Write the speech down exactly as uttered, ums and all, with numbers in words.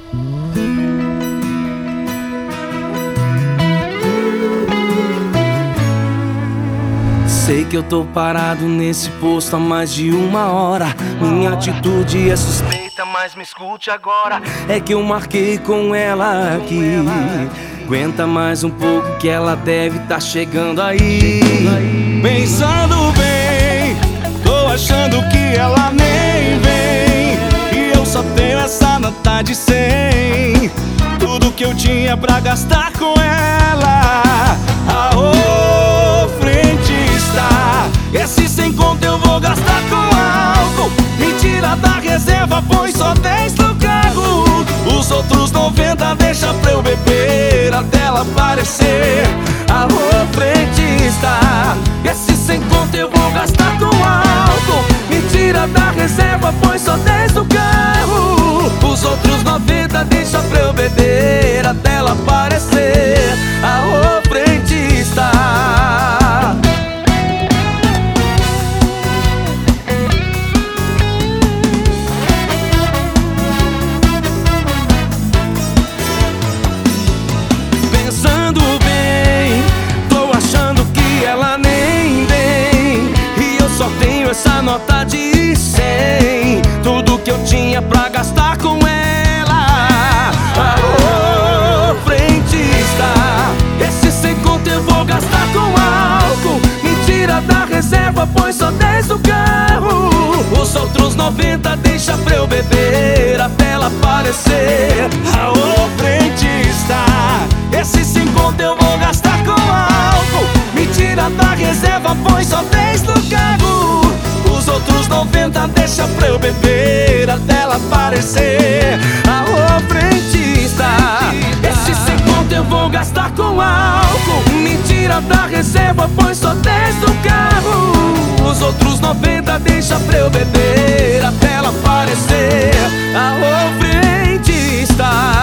Sei que eu tô parado nesse posto há mais de uma hora. Minha atitude é suspeita, mas me escute agora. É que eu marquei com ela aqui. Aguenta mais um pouco que ela deve tá chegando aí. Pensando bem, tô achando que ela nem vem. E eu só tenho essa nota de cem. Tudo que eu tinha pra gastar com ela. Aô, frentista, esse sem conto eu vou gastar com álcool. Me tira da reserva, põe só dez no carro. Os outros noventa deixa pra eu beber até ela aparecer. Alô, frentista, esse sem conto eu vou gastar com álcool. Me tira da reserva, põe só dez no carro. Os outros noventa deixa pra eu beber até ela aparecer. Alô, frentista. Pensando bem, tô achando que ela nem vem. E eu só tenho essa nota de cem. Tudo que eu tinha pra gastar com ela. Alô, frentista, esse sem conto eu vou gastar com álcool. Me tira da reserva, põe só dez no carro. Os outros noventa deixa pra eu beber até ela aparecer. Alô, frentista, esse sem conto eu vou gastar com álcool. Me tira da reserva, põe só dez no carro. Os outros noventa deixa pra eu beber até ela aparecer. Alô, frentista, esse sem conto eu vou gastar com álcool. Me tira da reserva, põe só dez no carro. Os outros noventa deixa pra eu beber até ela aparecer. Alô, frentista.